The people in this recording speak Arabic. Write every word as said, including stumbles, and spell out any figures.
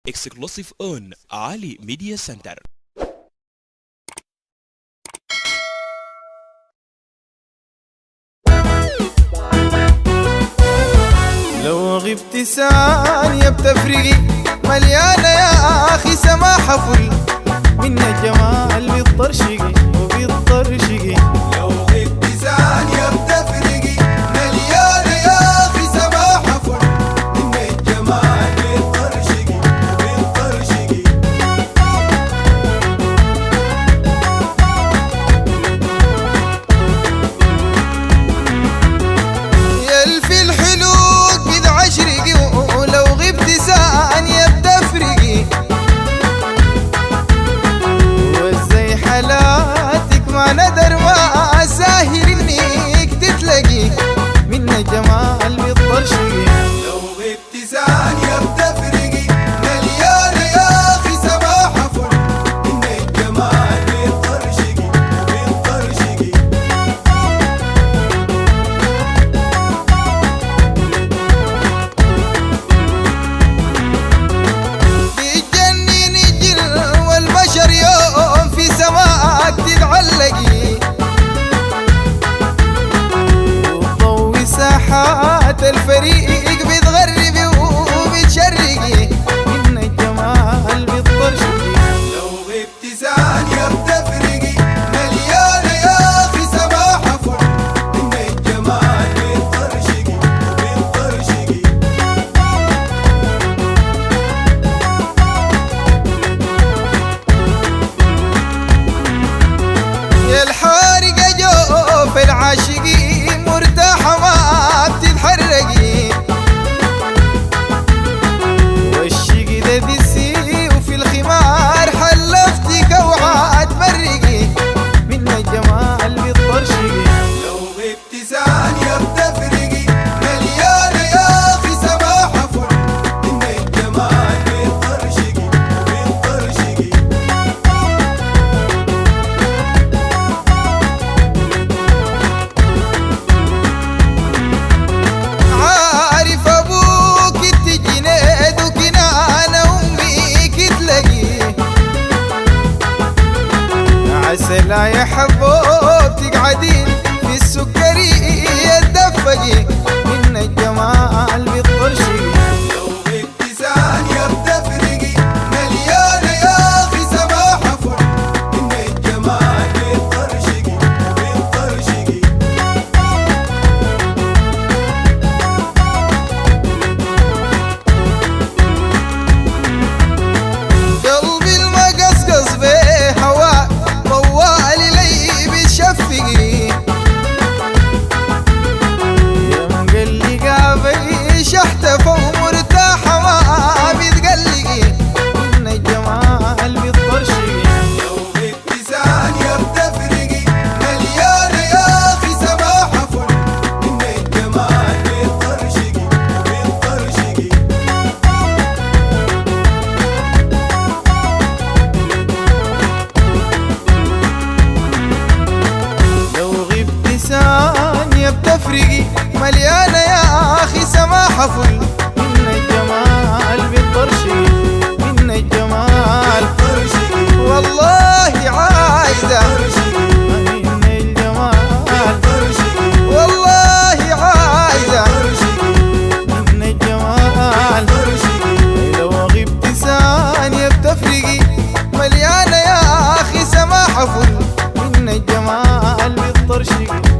Exclusive on Ali Media Center. لو غبت ثانية بتفرقي مليانة يا أخي سماحة فل من الجمال بيطرشقي وبيطرشقي. لو غبت ثانية بتفرقي مليانة يا أخي سماحة فل من الجمال بيطرشقي وبيطرشقي. يلفي الحلوق بتعشرقي ولو غبت ثانية بتفرقي. وازاي حالاتك ما ندر ما ساهر انك تتلقي من الجمال بيطرشقي. لو غبت ثانية بتفرقي مليانة يا أخي سماحة فل من الجمال بيطرشقي وبيطرشقي. بيجنن الجن والبشر يوم في سماك تتعلقي وتضوي ساحات الفريق بتغربي وبتشرقي من الجمال بتطرشقي. لو غبت ثانية بتفرقي مليانة يا أخي سماحة فل من الجمال بيطرشقي وبيطرشقي. يا الحارقة جوف العاشقين مرتاحة ما بتتحرقي والشق ده دسي وفي الخمار حلفتك اوعى تبرقي من الجمال بتطرشقي. لو غبت ثانية بتفرقي مليانة يا أخي سماحة فل من الجمال بيطرشقي وبيطرشقي. عارف ابوك التجنيد وكنانة امك تلاقي عسلا يا حبوب تقعدين في السكرية تدفقي من الجمال بتطرشقي. لو غبت ثانية بتفرقي مليانة يا أخي سماحة فل من الجمال بيطرشقي وبيطرشقي. قلبي المقصقص بيه هواك طوالي لي بتشفقي يا مقلقة بيش احتفى ومرتاحة ما بتقلقي من الجمال بتطرشقي. لو غبت ثانية بتفرقي مليانة يا أخي سماحة فل من الجمال بيطرشقي وبيطرشقي. لو غبت ثانية بتفرقي مليانة يا أخي سماحة فل من الجمال بتطرشقي من الجمال. طرشقي والله عايزة طرشقي من الجمال طرشقي والله عايزة طرشقي من الجمال. طرشقي. لو غبت ثانية بتفرقي مليانة يا أخي سماحة فل من الجمال بتطرشقي.